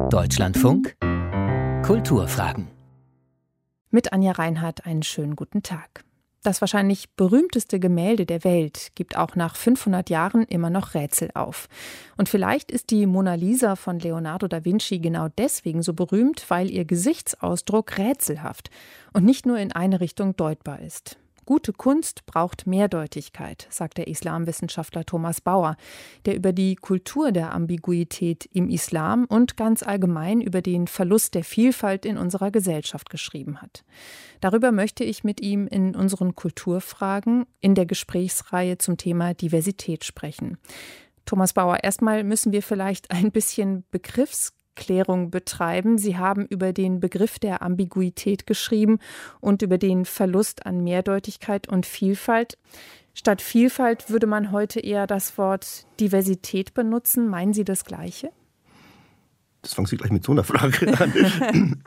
Deutschlandfunk Kulturfragen. Mit Anja Reinhardt einen schönen guten Tag. Das wahrscheinlich berühmteste Gemälde der Welt gibt auch nach 500 Jahren immer noch Rätsel auf. Und vielleicht ist die Mona Lisa von Leonardo da Vinci genau deswegen so berühmt, weil ihr Gesichtsausdruck rätselhaft und nicht nur in eine Richtung deutbar ist. Gute Kunst braucht Mehrdeutigkeit, sagt der Islamwissenschaftler Thomas Bauer, der über die Kultur der Ambiguität im Islam und ganz allgemein über den Verlust der Vielfalt in unserer Gesellschaft geschrieben hat. Darüber möchte ich mit ihm in unseren Kulturfragen in der Gesprächsreihe zum Thema Diversität sprechen. Thomas Bauer, erstmal müssen wir vielleicht ein bisschen Begriffsklärung betreiben. Sie haben über den Begriff der Ambiguität geschrieben und über den Verlust an Mehrdeutigkeit und Vielfalt. Statt Vielfalt würde man heute eher das Wort Diversität benutzen. Meinen Sie das Gleiche? Das fangen Sie gleich mit so einer Frage an.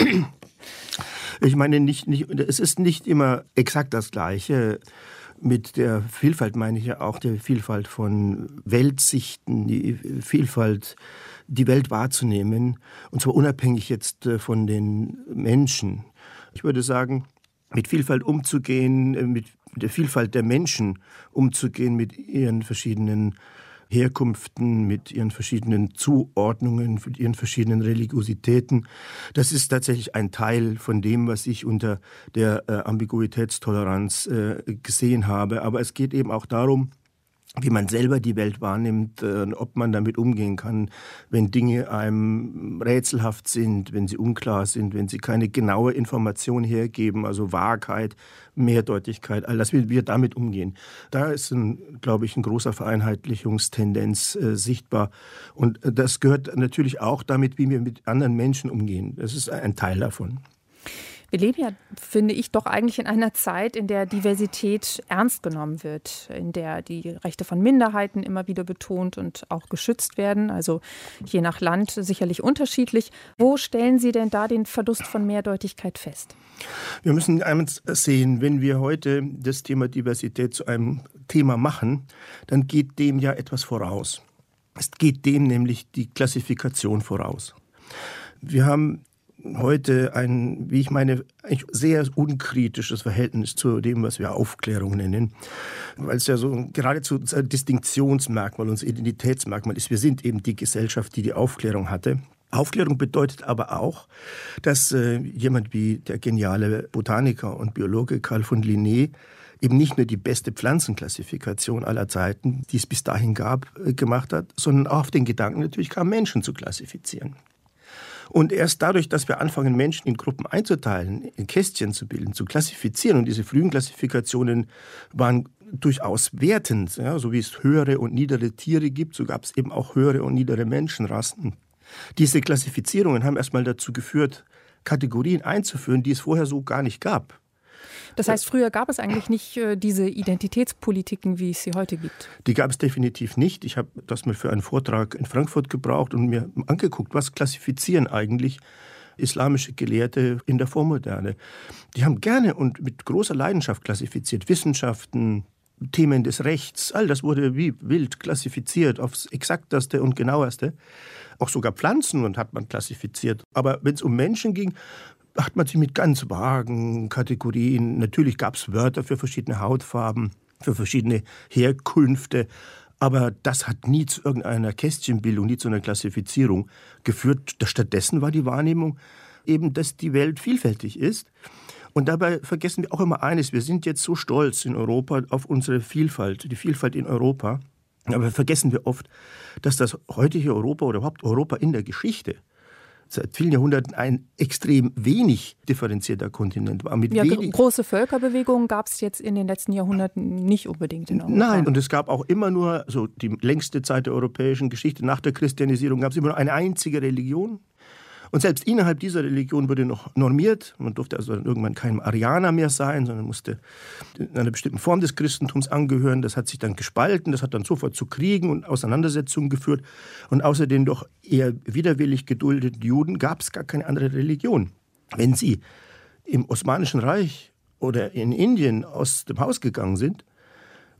Ich meine, es ist nicht immer exakt das Gleiche. Mit der Vielfalt meine ich ja auch die Vielfalt von Weltsichten, die Vielfalt, die Welt wahrzunehmen, und zwar unabhängig jetzt von den Menschen. Ich würde sagen, mit Vielfalt umzugehen, mit der Vielfalt der Menschen umzugehen, mit ihren verschiedenen Herkünften, mit ihren verschiedenen Zuordnungen, mit ihren verschiedenen Religiositäten. Das ist tatsächlich ein Teil von dem, was ich unter der Ambiguitätstoleranz gesehen habe. Aber es geht eben auch darum, wie man selber die Welt wahrnimmt, ob man damit umgehen kann, wenn Dinge einem rätselhaft sind, wenn sie unklar sind, wenn sie keine genaue Information hergeben, also Wahrheit, Mehrdeutigkeit, all das, wie wir damit umgehen. Da ist, glaube ich, ein großer Vereinheitlichungstendenz sichtbar. Und das gehört natürlich auch damit, wie wir mit anderen Menschen umgehen. Das ist ein Teil davon. Wir leben ja, finde ich, doch eigentlich in einer Zeit, in der Diversität ernst genommen wird, in der die Rechte von Minderheiten immer wieder betont und auch geschützt werden, also je nach Land sicherlich unterschiedlich. Wo stellen Sie denn da den Verlust von Mehrdeutigkeit fest? Wir müssen eines sehen, wenn wir heute das Thema Diversität zu einem Thema machen, dann geht dem ja etwas voraus. Es geht dem nämlich die Klassifikation voraus. Wir haben heute ein, wie ich meine, eigentlich sehr unkritisches Verhältnis zu dem, was wir Aufklärung nennen, weil es ja so geradezu ein Distinktionsmerkmal, unser Identitätsmerkmal ist. Wir sind eben die Gesellschaft, die die Aufklärung hatte. Aufklärung bedeutet aber auch, dass jemand wie der geniale Botaniker und Biologe Carl von Linné eben nicht nur die beste Pflanzenklassifikation aller Zeiten, die es bis dahin gab, gemacht hat, sondern auch auf den Gedanken natürlich kam, Menschen zu klassifizieren. Und erst dadurch, dass wir anfangen, Menschen in Gruppen einzuteilen, in Kästchen zu bilden, zu klassifizieren, und diese frühen Klassifikationen waren durchaus wertend, ja, so wie es höhere und niedere Tiere gibt, so gab es eben auch höhere und niedere Menschenrassen. Diese Klassifizierungen haben erstmal dazu geführt, Kategorien einzuführen, die es vorher so gar nicht gab. Das heißt, früher gab es eigentlich nicht diese Identitätspolitiken, wie es sie heute gibt? Die gab es definitiv nicht. Ich habe das mal für einen Vortrag in Frankfurt gebraucht und mir angeguckt, was klassifizieren eigentlich islamische Gelehrte in der Vormoderne. Die haben gerne und mit großer Leidenschaft klassifiziert. Wissenschaften, Themen des Rechts, all das wurde wie wild klassifiziert aufs Exakteste und Genaueste. Auch sogar Pflanzen und hat man klassifiziert. Aber wenn es um Menschen ging, hat man sich mit ganz vagen Kategorien, natürlich gab es Wörter für verschiedene Hautfarben, für verschiedene Herkünfte, aber das hat nie zu irgendeiner Kästchenbildung, nie zu einer Klassifizierung geführt. Stattdessen war die Wahrnehmung eben, dass die Welt vielfältig ist. Und dabei vergessen wir auch immer eines, wir sind jetzt so stolz in Europa auf unsere Vielfalt, die Vielfalt in Europa, aber vergessen wir oft, dass das heutige Europa oder überhaupt Europa in der Geschichte seit vielen Jahrhunderten ein extrem wenig differenzierter Kontinent war. Große Völkerbewegungen gab es jetzt in den letzten Jahrhunderten nicht unbedingt in Europa. Nein, und es gab auch immer nur, so die längste Zeit der europäischen Geschichte, nach der Christianisierung gab es immer nur eine einzige Religion. Und selbst innerhalb dieser Religion wurde noch normiert. Man durfte also dann irgendwann kein Arianer mehr sein, sondern musste einer bestimmten Form des Christentums angehören. Das hat sich dann gespalten, das hat dann sofort zu Kriegen und Auseinandersetzungen geführt. Und außer den doch eher widerwillig geduldeten Juden gab es gar keine andere Religion. Wenn sie im Osmanischen Reich oder in Indien aus dem Haus gegangen sind,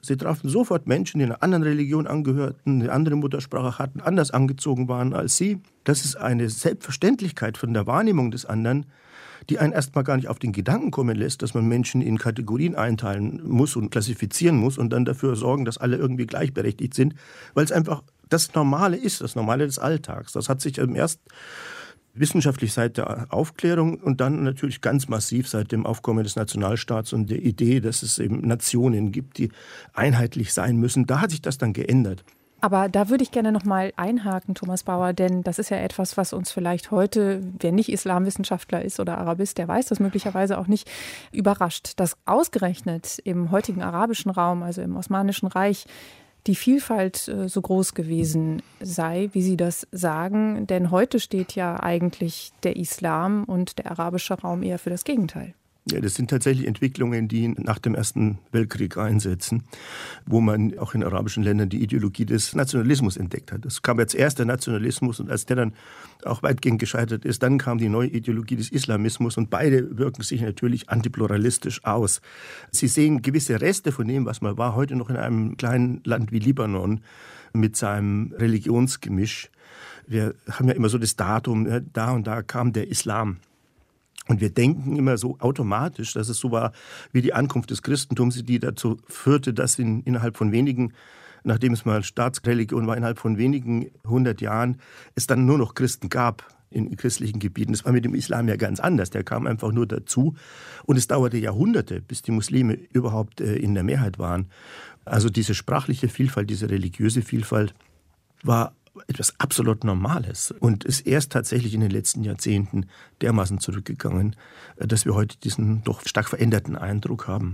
Sie trafen sofort Menschen, die einer anderen Religion angehörten, eine andere Muttersprache hatten, anders angezogen waren als sie. Das ist eine Selbstverständlichkeit von der Wahrnehmung des anderen, die einen erstmal gar nicht auf den Gedanken kommen lässt, dass man Menschen in Kategorien einteilen muss und klassifizieren muss und dann dafür sorgen, dass alle irgendwie gleichberechtigt sind, weil es einfach das Normale ist, das Normale des Alltags. Das hat sich erst wissenschaftlich seit der Aufklärung und dann natürlich ganz massiv seit dem Aufkommen des Nationalstaats und der Idee, dass es eben Nationen gibt, die einheitlich sein müssen. Da hat sich das dann geändert. Aber da würde ich gerne noch mal einhaken, Thomas Bauer, denn das ist ja etwas, was uns vielleicht heute, wer nicht Islamwissenschaftler ist oder Arabist, der weiß das möglicherweise auch nicht, überrascht, dass ausgerechnet im heutigen arabischen Raum, also im Osmanischen Reich, die Vielfalt so groß gewesen sei, wie Sie das sagen. Denn heute steht ja eigentlich der Islam und der arabische Raum eher für das Gegenteil. Ja, das sind tatsächlich Entwicklungen, die nach dem Ersten Weltkrieg einsetzen, wo man auch in arabischen Ländern die Ideologie des Nationalismus entdeckt hat. Es kam jetzt erst der Nationalismus und als der dann auch weitgehend gescheitert ist, dann kam die neue Ideologie des Islamismus und beide wirken sich natürlich antipluralistisch aus. Sie sehen gewisse Reste von dem, was mal war, heute noch in einem kleinen Land wie Libanon mit seinem Religionsgemisch. Wir haben ja immer so das Datum, da und da kam der Islam. Und wir denken immer so automatisch, dass es so war wie die Ankunft des Christentums, die dazu führte, dass innerhalb von wenigen, nachdem es mal Staatsreligion war, innerhalb von wenigen 100 Jahren es dann nur noch Christen gab in christlichen Gebieten. Das war mit dem Islam ja ganz anders. Der kam einfach nur dazu. Und es dauerte Jahrhunderte, bis die Muslime überhaupt in der Mehrheit waren. Also diese sprachliche Vielfalt, diese religiöse Vielfalt war etwas absolut Normales und ist erst tatsächlich in den letzten Jahrzehnten dermaßen zurückgegangen, dass wir heute diesen doch stark veränderten Eindruck haben.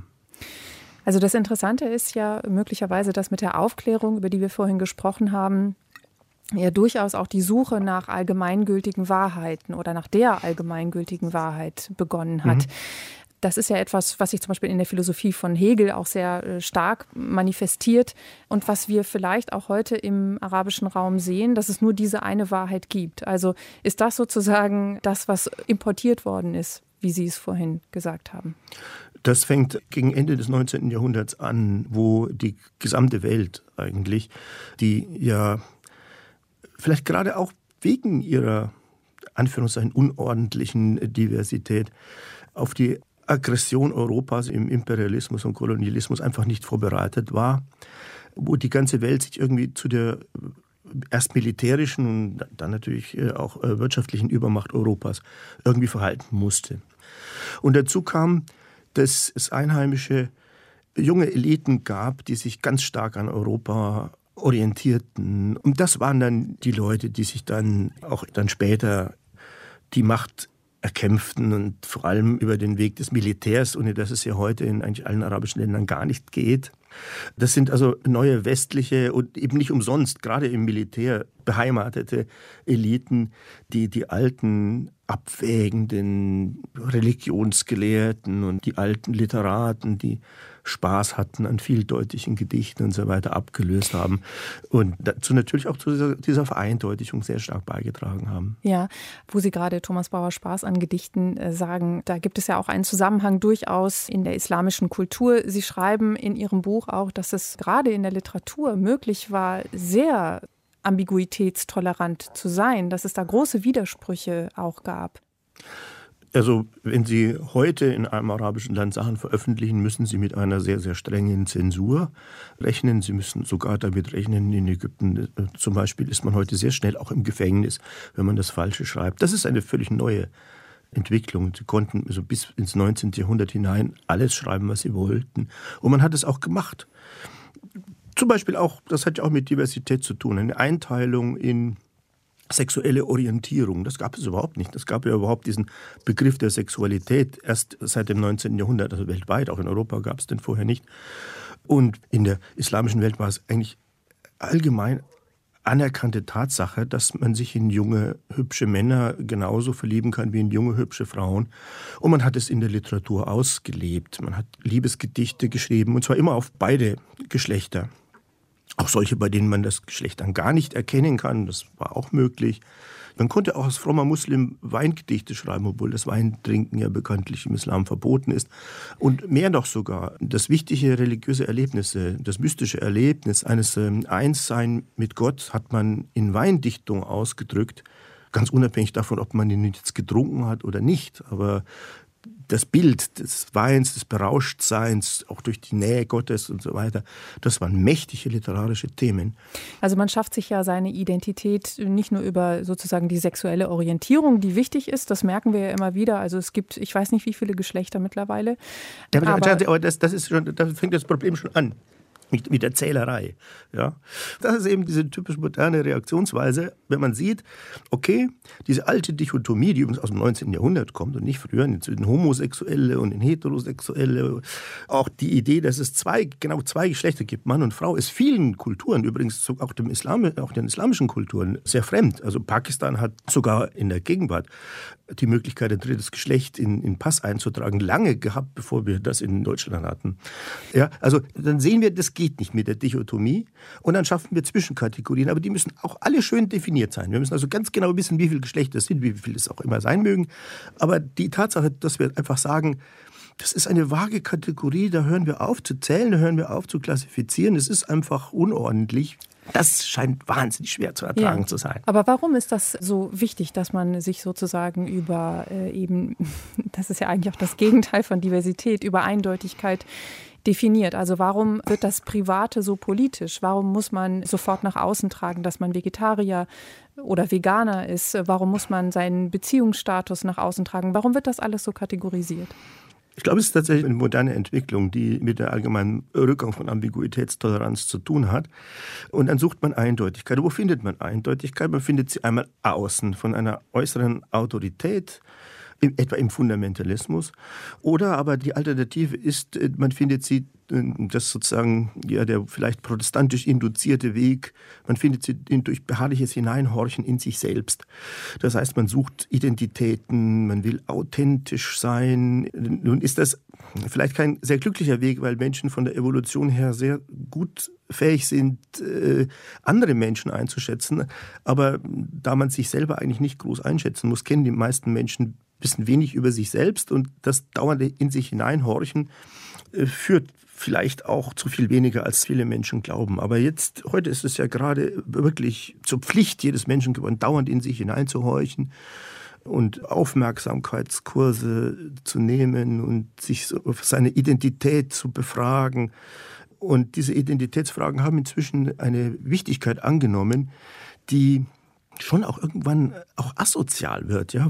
Also das Interessante ist ja möglicherweise, dass mit der Aufklärung, über die wir vorhin gesprochen haben, ja durchaus auch die Suche nach allgemeingültigen Wahrheiten oder nach der allgemeingültigen Wahrheit begonnen hat. Das ist ja etwas, was sich zum Beispiel in der Philosophie von Hegel auch sehr stark manifestiert und was wir vielleicht auch heute im arabischen Raum sehen, dass es nur diese eine Wahrheit gibt. Also ist das sozusagen das, was importiert worden ist, wie Sie es vorhin gesagt haben? Das fängt gegen Ende des 19. Jahrhunderts an, wo die gesamte Welt eigentlich, die ja vielleicht gerade auch wegen ihrer Anführungszeichen unordentlichen Diversität auf die Aggression Europas im Imperialismus und Kolonialismus einfach nicht vorbereitet war, wo die ganze Welt sich irgendwie zu der erst militärischen und dann natürlich auch wirtschaftlichen Übermacht Europas irgendwie verhalten musste. Und dazu kam, dass es einheimische junge Eliten gab, die sich ganz stark an Europa orientierten. Und das waren dann die Leute, die sich dann später die Macht erkämpften und vor allem über den Weg des Militärs, ohne dass es ja heute in eigentlich allen arabischen Ländern gar nicht geht. Das sind also neue westliche und eben nicht umsonst, gerade im Militär beheimatete Eliten, die die alten abwägenden Religionsgelehrten und die alten Literaten, die Spaß hatten an vieldeutigen Gedichten und so weiter, abgelöst haben und dazu natürlich auch zu dieser Vereindeutigung sehr stark beigetragen haben. Ja, wo Sie gerade Thomas Bauer Spaß an Gedichten sagen, da gibt es ja auch einen Zusammenhang durchaus in der islamischen Kultur. Sie schreiben in Ihrem Buch auch, dass es gerade in der Literatur möglich war, sehr ambiguitätstolerant zu sein, dass es da große Widersprüche auch gab. Also wenn Sie heute in einem arabischen Land Sachen veröffentlichen, müssen Sie mit einer sehr, sehr strengen Zensur rechnen. Sie müssen sogar damit rechnen, in Ägypten zum Beispiel ist man heute sehr schnell auch im Gefängnis, wenn man das Falsche schreibt. Das ist eine völlig neue Entwicklung. Sie konnten also bis ins 19. Jahrhundert hinein alles schreiben, was sie wollten. Und man hat es auch gemacht. Zum Beispiel auch, das hat ja auch mit Diversität zu tun, eine Einteilung in sexuelle Orientierung, das gab es überhaupt nicht. Es gab ja überhaupt diesen Begriff der Sexualität erst seit dem 19. Jahrhundert, also weltweit, auch in Europa gab es den vorher nicht. Und in der islamischen Welt war es eigentlich allgemein anerkannte Tatsache, dass man sich in junge, hübsche Männer genauso verlieben kann wie in junge, hübsche Frauen. Und man hat es in der Literatur ausgelebt. Man hat Liebesgedichte geschrieben, und zwar immer auf beide Geschlechter. Auch solche, bei denen man das Geschlecht dann gar nicht erkennen kann, das war auch möglich. Man konnte auch als frommer Muslim Weingedichte schreiben, obwohl das Weintrinken ja bekanntlich im Islam verboten ist. Und mehr noch sogar, das wichtige religiöse Erlebnis, das mystische Erlebnis eines Einssein mit Gott hat man in Weindichtung ausgedrückt, ganz unabhängig davon, ob man ihn jetzt getrunken hat oder nicht. Aber das Bild des Weins, des Berauschtseins, auch durch die Nähe Gottes und so weiter, das waren mächtige literarische Themen. Also man schafft sich ja seine Identität nicht nur über sozusagen die sexuelle Orientierung, die wichtig ist, das merken wir ja immer wieder. Also es gibt, ich weiß nicht, wie viele Geschlechter mittlerweile. Ja, aber das ist schon, da fängt das Problem schon an. Mit der Zählerei. Ja. Das ist eben diese typisch moderne Reaktionsweise, wenn man sieht, okay, diese alte Dichotomie, die übrigens aus dem 19. Jahrhundert kommt und nicht früher, zwischen Homosexuelle und Heterosexuelle, auch die Idee, dass es genau zwei Geschlechter gibt, Mann und Frau, ist vielen Kulturen, übrigens auch den islamischen Kulturen, sehr fremd. Also Pakistan hat sogar in der Gegenwart die Möglichkeit, ein drittes Geschlecht in Pass einzutragen, lange gehabt, bevor wir das in Deutschland hatten. Ja, also dann sehen wir, das geht nicht mit der Dichotomie und dann schaffen wir Zwischenkategorien, aber die müssen auch alle schön definiert sein. Wir müssen also ganz genau wissen, wie viele Geschlechter es sind, wie viele es auch immer sein mögen. Aber die Tatsache, dass wir einfach sagen, das ist eine vage Kategorie, da hören wir auf zu zählen, da hören wir auf zu klassifizieren, es ist einfach unordentlich. Das scheint wahnsinnig schwer zu ertragen zu sein. Aber warum ist das so wichtig, dass man sich sozusagen über das ist ja eigentlich auch das Gegenteil von Diversität, über Eindeutigkeit definiert? Also warum wird das Private so politisch? Warum muss man sofort nach außen tragen, dass man Vegetarier oder Veganer ist? Warum muss man seinen Beziehungsstatus nach außen tragen? Warum wird das alles so kategorisiert? Ich glaube, es ist tatsächlich eine moderne Entwicklung, die mit der allgemeinen Rückgang von Ambiguitätstoleranz zu tun hat. Und dann sucht man Eindeutigkeit. Wo findet man Eindeutigkeit? Man findet sie einmal außen, von einer äußeren Autorität, etwa im Fundamentalismus. Oder aber die Alternative ist, man findet sie, das sozusagen ja der vielleicht protestantisch induzierte Weg, man findet sie durch beharrliches Hineinhorchen in sich selbst. Das heißt, man sucht Identitäten, man will authentisch sein. Nun ist das vielleicht kein sehr glücklicher Weg, weil Menschen von der Evolution her sehr gut fähig sind, andere Menschen einzuschätzen. Aber da man sich selber eigentlich nicht groß einschätzen muss, kennen die meisten Menschen wissen wenig über sich selbst und das dauernde in sich hineinhorchen führt vielleicht auch zu viel weniger, als viele Menschen glauben. Aber heute ist es ja gerade wirklich zur Pflicht jedes Menschen geworden, dauernd in sich hineinzuhorchen und Aufmerksamkeitskurse zu nehmen und sich so auf seine Identität zu befragen. Und diese Identitätsfragen haben inzwischen eine Wichtigkeit angenommen, die schon auch irgendwann auch asozial wird, ja,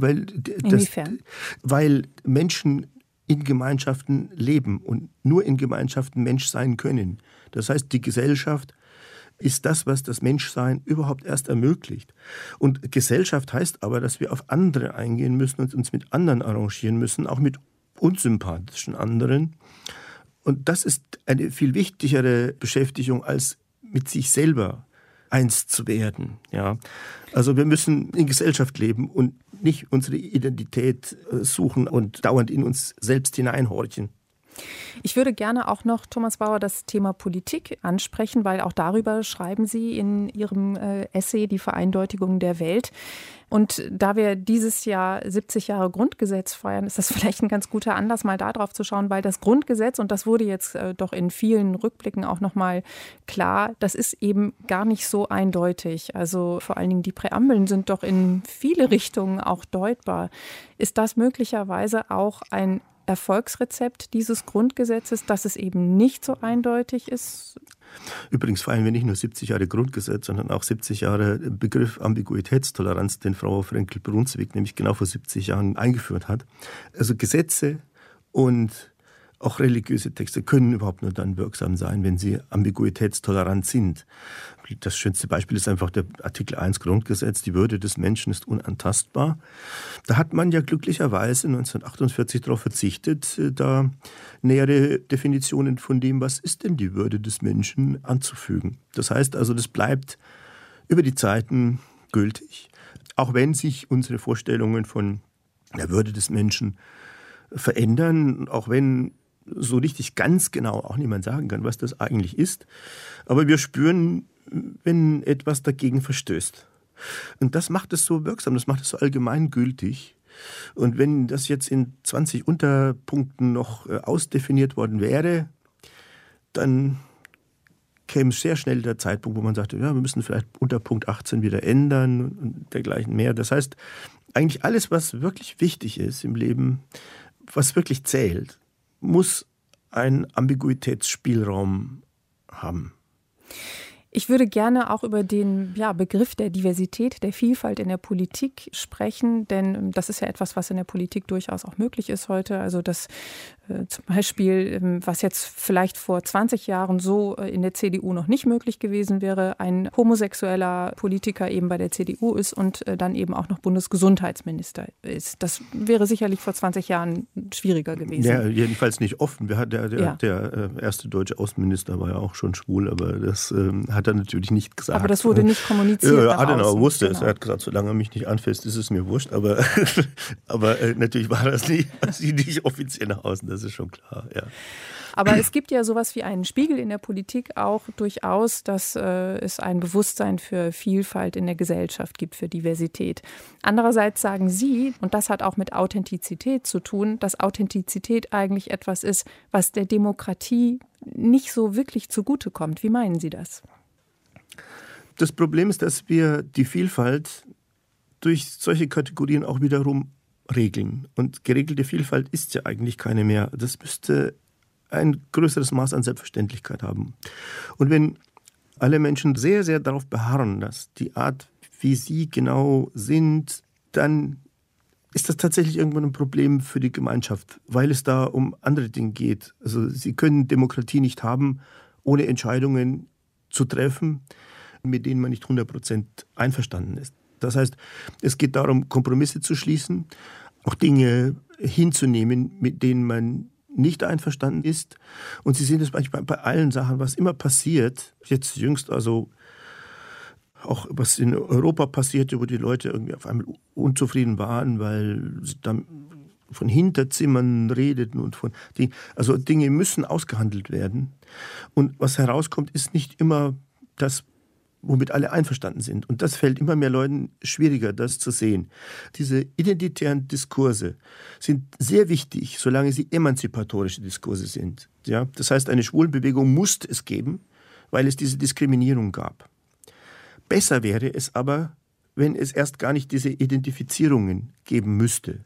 weil Menschen in Gemeinschaften leben und nur in Gemeinschaften Mensch sein können. Das heißt, die Gesellschaft ist das, was das Menschsein überhaupt erst ermöglicht. Und Gesellschaft heißt aber, dass wir auf andere eingehen müssen und uns mit anderen arrangieren müssen, auch mit unsympathischen anderen. Und das ist eine viel wichtigere Beschäftigung, als mit sich selber eins zu werden. Ja. Also wir müssen in Gesellschaft leben und nicht unsere Identität suchen und dauernd in uns selbst hineinhorchen. Ich würde gerne auch noch, Thomas Bauer, das Thema Politik ansprechen, weil auch darüber schreiben Sie in Ihrem Essay Die Vereindeutigung der Welt. Und da wir dieses Jahr 70 Jahre Grundgesetz feiern, ist das vielleicht ein ganz guter Anlass, mal darauf zu schauen, weil das Grundgesetz, und das wurde jetzt doch in vielen Rückblicken auch nochmal klar, das ist eben gar nicht so eindeutig. Also vor allen Dingen die Präambeln sind doch in viele Richtungen auch deutbar. Ist das möglicherweise auch ein Erfolgsrezept dieses Grundgesetzes, dass es eben nicht so eindeutig ist? Übrigens feiern wir nicht nur 70 Jahre Grundgesetz, sondern auch 70 Jahre Begriff Ambiguitätstoleranz, den Frau Frenkel-Brunswick nämlich genau vor 70 Jahren eingeführt hat. Also Gesetze und auch religiöse Texte können überhaupt nur dann wirksam sein, wenn sie ambiguitätstolerant sind. Das schönste Beispiel ist einfach der Artikel 1 Grundgesetz, die Würde des Menschen ist unantastbar. Da hat man ja glücklicherweise 1948 darauf verzichtet, da nähere Definitionen von dem, was ist denn die Würde des Menschen, anzufügen. Das heißt also, das bleibt über die Zeiten gültig, auch wenn sich unsere Vorstellungen von der Würde des Menschen verändern, auch wenn so richtig ganz genau auch niemand sagen kann, was das eigentlich ist. Aber wir spüren, wenn etwas dagegen verstößt. Und das macht es so wirksam, das macht es so allgemeingültig. Und wenn das jetzt in 20 Unterpunkten noch ausdefiniert worden wäre, dann käme sehr schnell der Zeitpunkt, wo man sagte, ja, wir müssen vielleicht unter Punkt 18 wieder ändern und dergleichen mehr. Das heißt, eigentlich alles, was wirklich wichtig ist im Leben, was wirklich zählt, muss einen Ambiguitätsspielraum haben. Ich würde gerne auch über den Begriff der Diversität, der Vielfalt in der Politik sprechen, denn das ist ja etwas, was in der Politik durchaus auch möglich ist heute. Also das zum Beispiel, was jetzt vielleicht vor 20 Jahren so in der CDU noch nicht möglich gewesen wäre, ein homosexueller Politiker eben bei der CDU ist und dann eben auch noch Bundesgesundheitsminister ist. Das wäre sicherlich vor 20 Jahren schwieriger gewesen. Ja, jedenfalls nicht offen. Der erste deutsche Außenminister war ja auch schon schwul, aber das hat er natürlich nicht gesagt. Aber das wurde nicht kommuniziert. Ja, Adenauer wusste es. Er hat gesagt, solange er mich nicht anfasst, ist es mir wurscht. Aber natürlich war das nicht offiziell nach außen. Das ist schon klar, ja. Aber es gibt ja sowas wie einen Spiegel in der Politik auch durchaus, dass es ein Bewusstsein für Vielfalt in der Gesellschaft gibt, für Diversität. Andererseits sagen Sie, und das hat auch mit Authentizität zu tun, dass Authentizität eigentlich etwas ist, was der Demokratie nicht so wirklich zugutekommt. Wie meinen Sie das? Das Problem ist, dass wir die Vielfalt durch solche Kategorien auch wiederum regeln. Und geregelte Vielfalt ist ja eigentlich keine mehr. Das müsste ein größeres Maß an Selbstverständlichkeit haben. Und wenn alle Menschen sehr, sehr darauf beharren, dass die Art, wie sie genau sind, dann ist das tatsächlich irgendwann ein Problem für die Gemeinschaft, weil es da um andere Dinge geht. Also sie können Demokratie nicht haben, ohne Entscheidungen zu treffen, mit denen man nicht 100% einverstanden ist. Das heißt, es geht darum, Kompromisse zu schließen, auch Dinge hinzunehmen, mit denen man nicht einverstanden ist. Und Sie sehen das manchmal bei allen Sachen, was immer passiert, jetzt jüngst also auch was in Europa passierte, wo die Leute irgendwie auf einmal unzufrieden waren, weil sie dann von Hinterzimmern redeten und von Dingen. Also Dinge müssen ausgehandelt werden. Und was herauskommt, ist nicht immer das, womit alle einverstanden sind. Und das fällt immer mehr Leuten schwieriger, das zu sehen. Diese identitären Diskurse sind sehr wichtig, solange sie emanzipatorische Diskurse sind. Ja? Das heißt, eine Schwulenbewegung musste es geben, weil es diese Diskriminierung gab. Besser wäre es aber, wenn es erst gar nicht diese Identifizierungen geben müsste.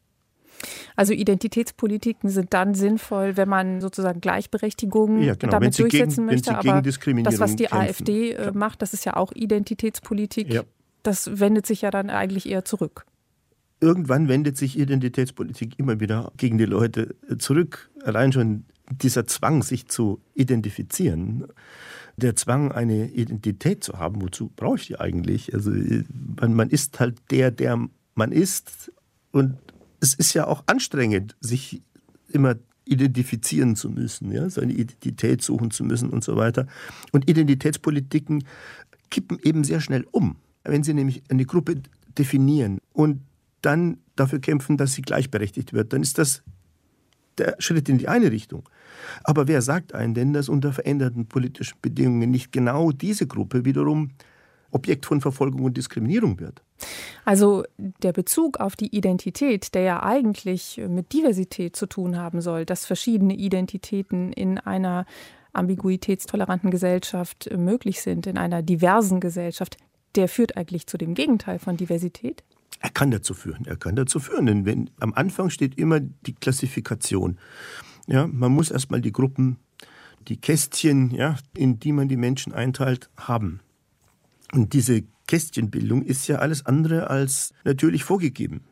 Also Identitätspolitiken sind dann sinnvoll, wenn man sozusagen Gleichberechtigung damit durchsetzen möchte. Aber das, was die AfD macht, das ist ja auch Identitätspolitik. Ja. Das wendet sich ja dann eigentlich eher zurück. Irgendwann wendet sich Identitätspolitik immer wieder gegen die Leute zurück. Allein schon dieser Zwang, sich zu identifizieren. Der Zwang, eine Identität zu haben, wozu brauche ich die eigentlich? Also man ist halt der man ist. Und es ist ja auch anstrengend, sich immer identifizieren zu müssen, ja? Seine Identität suchen zu müssen und so weiter. Und Identitätspolitiken kippen eben sehr schnell um. Wenn sie nämlich eine Gruppe definieren und dann dafür kämpfen, dass sie gleichberechtigt wird, dann ist das der Schritt in die eine Richtung. Aber wer sagt einem denn, dass unter veränderten politischen Bedingungen nicht genau diese Gruppe wiederum Objekt von Verfolgung und Diskriminierung wird? Also der Bezug auf die Identität, der ja eigentlich mit Diversität zu tun haben soll, dass verschiedene Identitäten in einer ambiguitätstoleranten Gesellschaft möglich sind, in einer diversen Gesellschaft, der führt eigentlich zu dem Gegenteil von Diversität? Er kann dazu führen. Denn am Anfang steht immer die Klassifikation. Ja, man muss erstmal die Gruppen, die Kästchen, ja, in die man die Menschen einteilt, haben. Und diese Kästchenbildung ist ja alles andere als natürlich vorgegeben.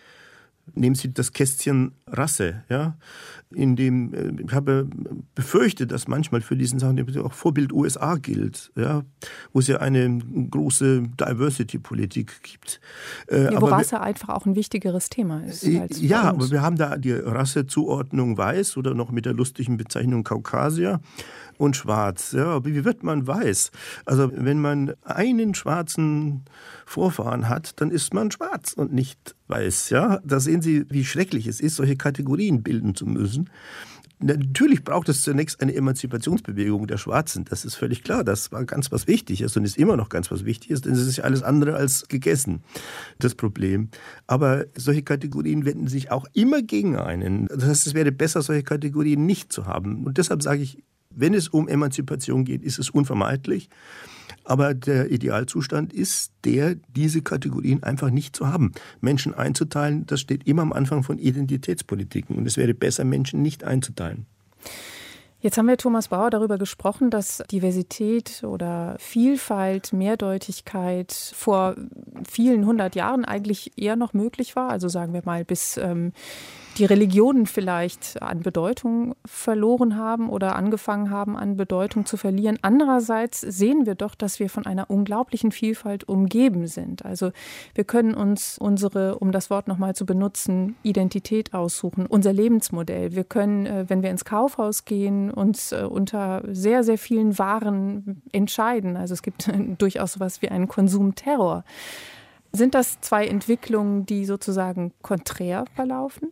Nehmen Sie das Kästchen Rasse, ja, in dem ich habe befürchtet, dass manchmal für diesen Sachen auch Vorbild USA gilt, ja, wo es ja eine große Diversity-Politik gibt. Ja, wo Rasse einfach auch ein wichtigeres Thema ist. Als ja, aber wir haben da die Rassezuordnung weiß oder noch mit der lustigen Bezeichnung Kaukasier und schwarz. Ja, aber wie wird man weiß? Also wenn man einen schwarzen Vorfahren hat, dann ist man schwarz und nicht weiß. Ja, da sehen Sie, wie schrecklich es ist, solche Kategorien bilden zu müssen. Natürlich braucht es zunächst eine Emanzipationsbewegung der Schwarzen. Das ist völlig klar. Das war ganz was Wichtiges und ist immer noch ganz was Wichtiges, denn es ist ja alles andere als gegessen, das Problem. Aber solche Kategorien wenden sich auch immer gegen einen. Das heißt, es wäre besser, solche Kategorien nicht zu haben. Und deshalb sage ich, wenn es um Emanzipation geht, ist es unvermeidlich. Aber der Idealzustand ist der, diese Kategorien einfach nicht zu haben. Menschen einzuteilen, das steht immer am Anfang von Identitätspolitiken. Und es wäre besser, Menschen nicht einzuteilen. Jetzt haben wir, Thomas Bauer, darüber gesprochen, dass Diversität oder Vielfalt, Mehrdeutigkeit vor vielen 100 Jahren eigentlich eher noch möglich war. Also sagen wir mal, bis die Religionen vielleicht an Bedeutung verloren haben oder angefangen haben, an Bedeutung zu verlieren. Andererseits sehen wir doch, dass wir von einer unglaublichen Vielfalt umgeben sind. Also wir können uns unsere, um das Wort nochmal zu benutzen, Identität aussuchen, unser Lebensmodell. Wir können, wenn wir ins Kaufhaus gehen, uns unter sehr, sehr vielen Waren entscheiden. Also es gibt durchaus sowas wie einen Konsumterror. Sind das zwei Entwicklungen, die sozusagen konträr verlaufen?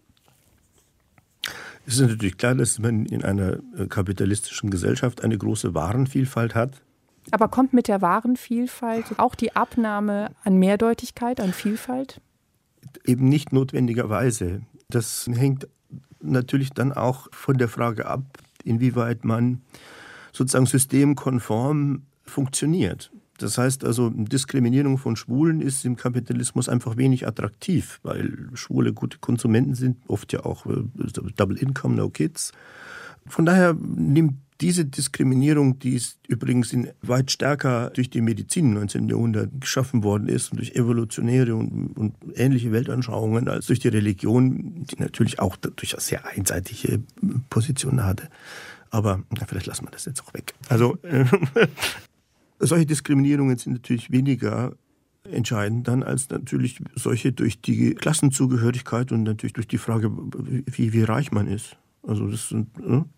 Es ist natürlich klar, dass man in einer kapitalistischen Gesellschaft eine große Warenvielfalt hat. Aber kommt mit der Warenvielfalt auch die Abnahme an Mehrdeutigkeit, an Vielfalt? Eben nicht notwendigerweise. Das hängt natürlich dann auch von der Frage ab, inwieweit man sozusagen systemkonform funktioniert. Das heißt also, Diskriminierung von Schwulen ist im Kapitalismus einfach wenig attraktiv, weil Schwule gute Konsumenten sind, oft ja auch Double Income, No Kids. Von daher nimmt diese Diskriminierung, die ist übrigens weit stärker durch die Medizin im 19. Jahrhundert geschaffen worden ist und durch evolutionäre und ähnliche Weltanschauungen als durch die Religion, die natürlich auch durchaus sehr einseitige Positionen hatte. Aber vielleicht lassen wir das jetzt auch weg. Also solche Diskriminierungen sind natürlich weniger entscheidend dann als natürlich solche durch die Klassenzugehörigkeit und natürlich durch die Frage, wie reich man ist. Also das sind,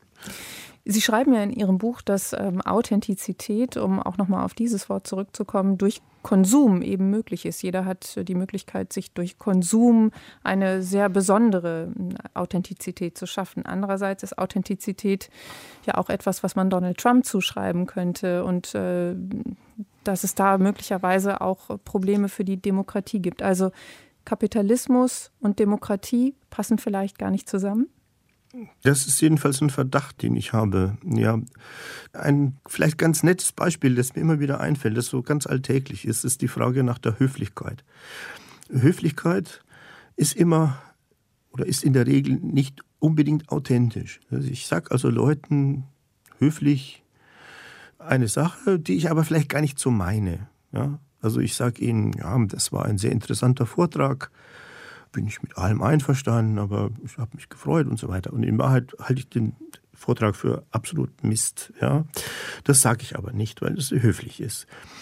Sie schreiben ja in Ihrem Buch, dass Authentizität, um auch nochmal auf dieses Wort zurückzukommen, durch Konsum eben möglich ist. Jeder hat die Möglichkeit, sich durch Konsum eine sehr besondere Authentizität zu schaffen. Andererseits ist Authentizität ja auch etwas, was man Donald Trump zuschreiben könnte und dass es da möglicherweise auch Probleme für die Demokratie gibt. Also Kapitalismus und Demokratie passen vielleicht gar nicht zusammen? Das ist jedenfalls ein Verdacht, den ich habe. Ja, ein vielleicht ganz nettes Beispiel, das mir immer wieder einfällt, das so ganz alltäglich ist, ist die Frage nach der Höflichkeit. Höflichkeit ist immer oder ist in der Regel nicht unbedingt authentisch. Also ich sage also Leuten höflich eine Sache, die ich aber vielleicht gar nicht so meine. Ja? Also ich sage ihnen, ja, das war ein sehr interessanter Vortrag, bin ich mit allem einverstanden, aber ich habe mich gefreut und so weiter. Und in Wahrheit halte ich den Vortrag für absolut Mist. Ja? Das sage ich aber nicht, weil es höflich ist.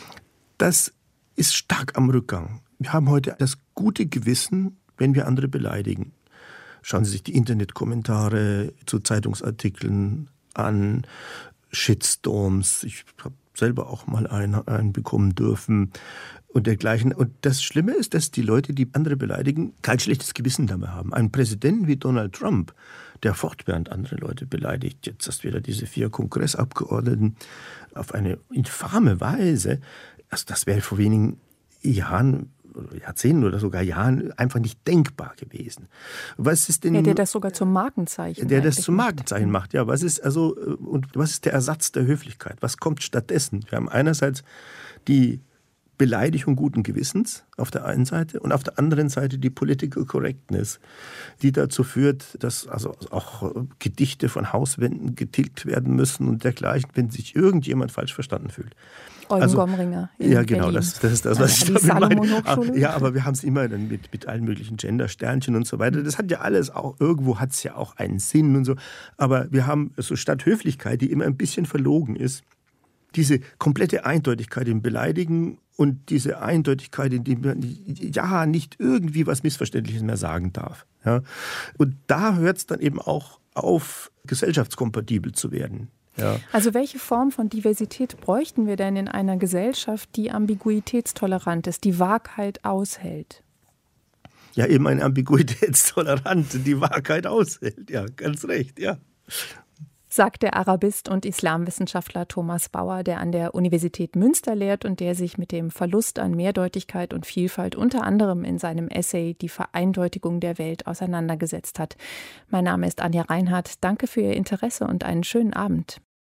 Das ist stark am Rückgang. Wir haben heute das gute Gewissen, wenn wir andere beleidigen. Schauen Sie sich die Internetkommentare zu Zeitungsartikeln an, Shitstorms. Ich habe selber auch mal einen bekommen dürfen und dergleichen. Und das Schlimme ist, dass die Leute, die andere beleidigen, kein schlechtes Gewissen dabei haben. Ein Präsident wie Donald Trump, der fortwährend andere Leute beleidigt, jetzt hast du wieder diese 4 Kongressabgeordneten auf eine infame Weise, also das wäre vor wenigen Jahren, Jahrzehnten oder sogar Jahren einfach nicht denkbar gewesen. Was ist denn, ja, der das sogar zum Markenzeichen Der das zum Markenzeichen macht, ja. Was ist der Ersatz der Höflichkeit? Was kommt stattdessen? Wir haben einerseits die Beleidigung guten Gewissens auf der einen Seite und auf der anderen Seite die Political Correctness, die dazu führt, dass also auch Gedichte von Hauswänden getilgt werden müssen und dergleichen, wenn sich irgendjemand falsch verstanden fühlt. Eugen Gomringer in Ja, genau, Berlin. das ist das, was die ich damit meine. Salomon-Hochschule? Ja, aber wir haben es immer dann mit allen möglichen Gender-Sternchen und so weiter. Das hat ja alles auch, irgendwo hat es ja auch einen Sinn und so. Aber wir haben so statt Höflichkeit, die immer ein bisschen verlogen ist, diese komplette Eindeutigkeit im Beleidigen und diese Eindeutigkeit, in dem man ja nicht irgendwie was Missverständliches mehr sagen darf. Ja? Und da hört es dann eben auch auf, gesellschaftskompatibel zu werden. Ja. Also welche Form von Diversität bräuchten wir denn in einer Gesellschaft, die ambiguitätstolerant ist, die Wahrheit aushält? Ja, eben eine Ambiguitätstolerante, die Wahrheit aushält. Ja, ganz recht, ja. Sagt der Arabist und Islamwissenschaftler Thomas Bauer, der an der Universität Münster lehrt und der sich mit dem Verlust an Mehrdeutigkeit und Vielfalt unter anderem in seinem Essay Die Vereindeutigung der Welt auseinandergesetzt hat. Mein Name ist Anja Reinhardt. Danke für Ihr Interesse und einen schönen Abend.